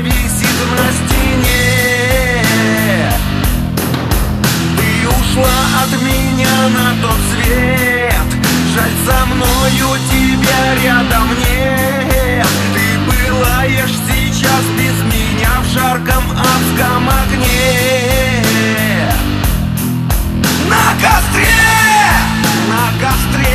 висит на стене. Ты ушла от меня на тот свет, жаль, со мною тебя рядом нет. Ты пылаешь сейчас без меня в жарком адском огне. На костре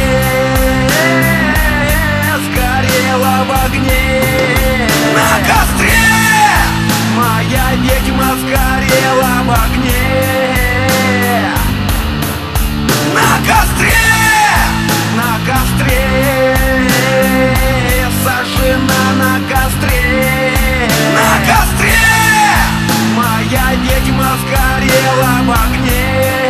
сгорела в огне. На костре моя ведьма сгорела в огне. На костре сожжена на костре. На костре моя ведьма сгорела в огне.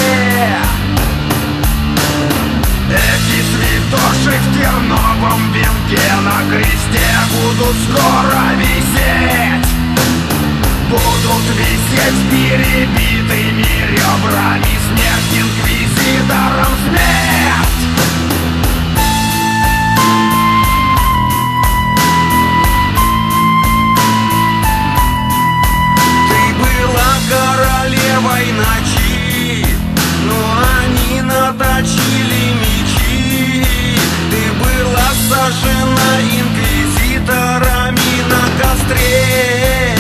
Эти святоши в терновом венке на кресте будут скоро висеть. Будут висеть с перебитыми ребрами. Смерть инквизитором, смерть! Ты была королевой ночи, но они наточили мечи. Ты была сожжена инквизиторами на костре.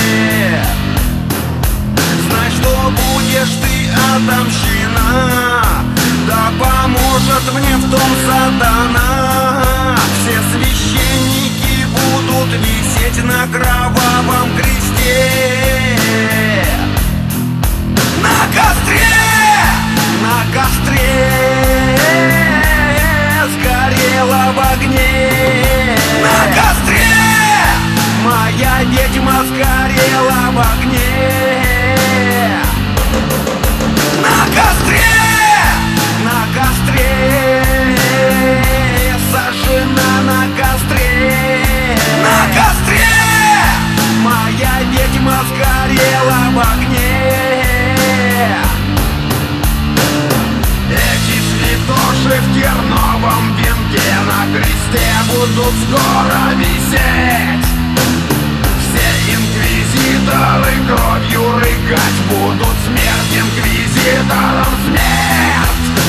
Знай, что будешь ты отомщена, да поможет мне в том сатана. Все священники будут висеть на кровавом кресте. На костре сгорела в огне. На костре моя ведьма сгорела в огне. На костре сожжена на костре. На костре моя ведьма сгорела в огне. Эти святоши в терновом венке на кресте будут скоро висеть. Все инквизиторы кровью рыгать будут. Смерть инквизиторам, смерть!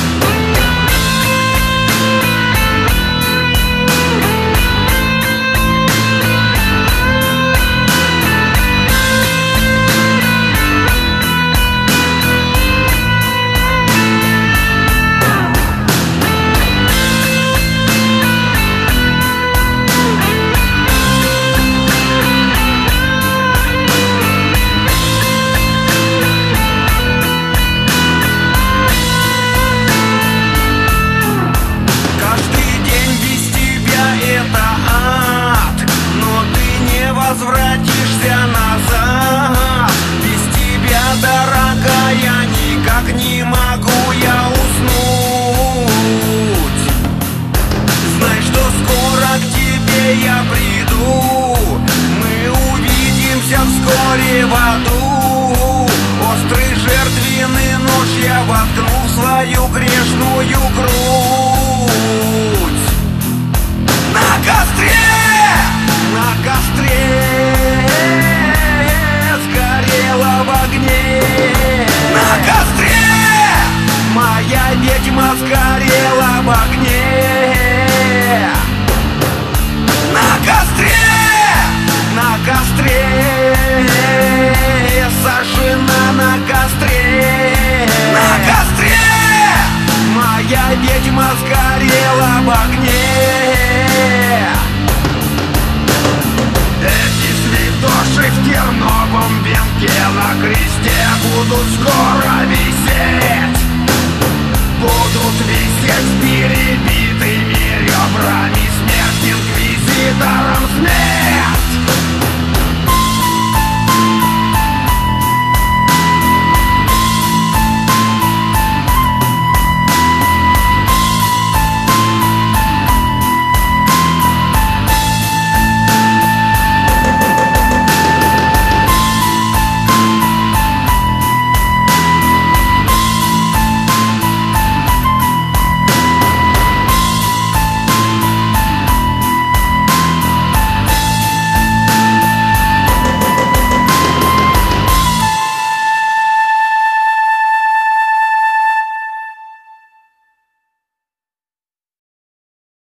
Возвратишься назад. Без тебя, дорогая, никак не могу я уснуть. Знай, что скоро к тебе я приду. Мы увидимся вскоре в аду. Острый жертвенный нож я воткну в свою грешную грудь. На костре сгорела в огне. На костре моя ведьма сгорела в огне. На костре сожжена на костре. На костре моя ведьма сгорела в огне. Эти святоши в терновом венке на кресте будут скоро висеть. Будут висеть с перебитыми ребрами. Смерть инквизиторам, смерть!